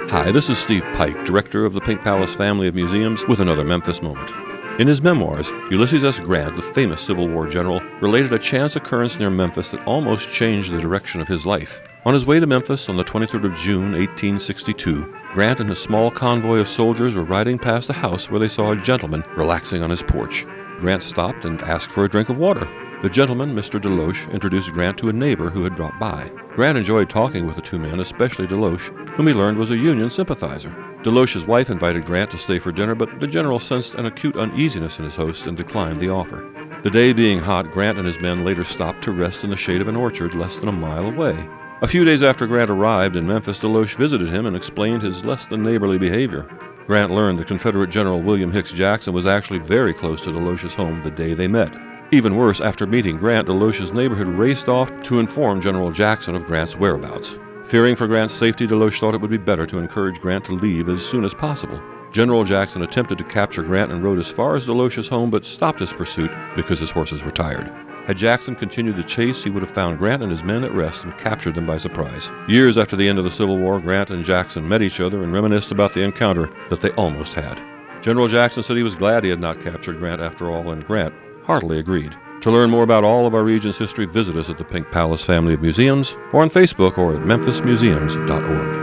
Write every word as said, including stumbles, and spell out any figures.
Hi, this is Steve Pike, director of the Pink Palace Family of Museums, with another Memphis Moment. In his memoirs, Ulysses S. Grant, the famous Civil War general, related a chance occurrence near Memphis that almost changed the direction of his life. On his way to Memphis on the twenty-third of June, eighteen sixty-two, Grant and a small convoy of soldiers were riding past a house where they saw a gentleman relaxing on his porch. Grant stopped and asked for a drink of water. The gentleman, Mister Deloche, introduced Grant to a neighbor who had dropped by. Grant enjoyed talking with the two men, especially Deloche, whom he learned was a Union sympathizer. Deloche's wife invited Grant to stay for dinner, but the general sensed an acute uneasiness in his host and declined the offer. The day being hot, Grant and his men later stopped to rest in the shade of an orchard less than a mile away. A few days after Grant arrived in Memphis, Deloche visited him and explained his less than neighborly behavior. Grant learned that Confederate General William Hicks Jackson was actually very close to Deloche's home the day they met. Even worse, after meeting Grant, Deloche's neighbor had raced off to inform General Jackson of Grant's whereabouts. Fearing for Grant's safety, Deloche thought it would be better to encourage Grant to leave as soon as possible. General Jackson attempted to capture Grant and rode as far as Deloche's home, but stopped his pursuit because his horses were tired. Had Jackson continued the chase, he would have found Grant and his men at rest and captured them by surprise. Years after the end of the Civil War, Grant and Jackson met each other and reminisced about the encounter that they almost had. General Jackson said he was glad he had not captured Grant after all, and Grant heartily agreed. To learn more about all of our region's history, visit us at the Pink Palace Family of Museums, or on Facebook, or at memphis museums dot org.